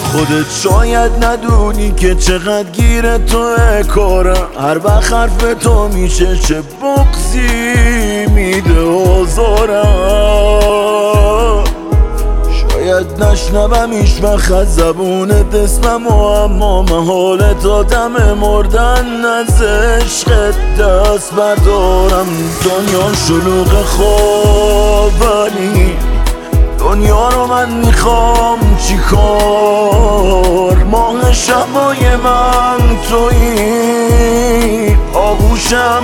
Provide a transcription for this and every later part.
خودت شاید ندونی که چقدر گیر توه کارم. هر وقت حرف تو میشه چه بغضی میده آزارم. شاید نشنوم هیچ وقت از زبونت اسممو، اما محالت آدم مردن از عشقت دست بردارم. دنیا شلوغ خواب ولی دنیا رو من میخوام چیکار؟ ماه شبای من تویی، آغوشم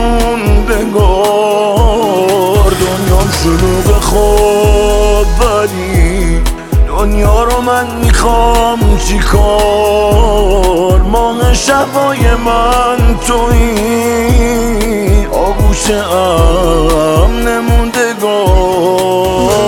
نموندگار. دنیا شلوغ خواب ولی دنیا رو من میخوام چیکار؟ ماه شبای من تویی، آغوشم نموندگار.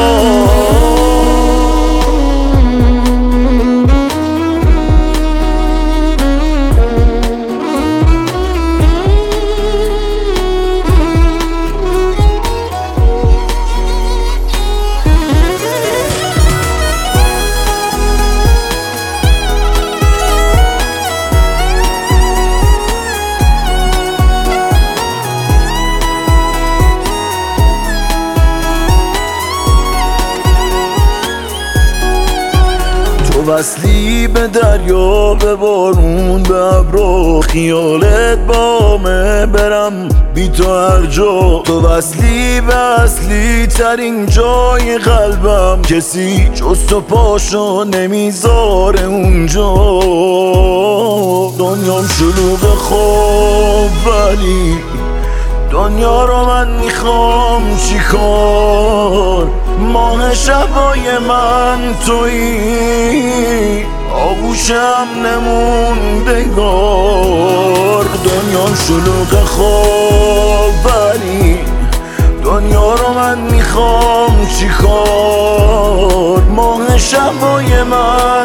وصلی به دریا، به بارون، به ابرو، خیالت بامه برم بی تو هر جا. تو وصلی به اصلی ترین جای قلبم، کسی جز تو پاشو نمیذاره اونجا. دنیام شلوغ خواب ولی دنیا رو من میخوام چیکار؟ ماه شبای من تویی، آغوشم نموندگار. دنیا شلوغ خواب ولی دنیا رو من میخوام چیکار؟ ماه شبای من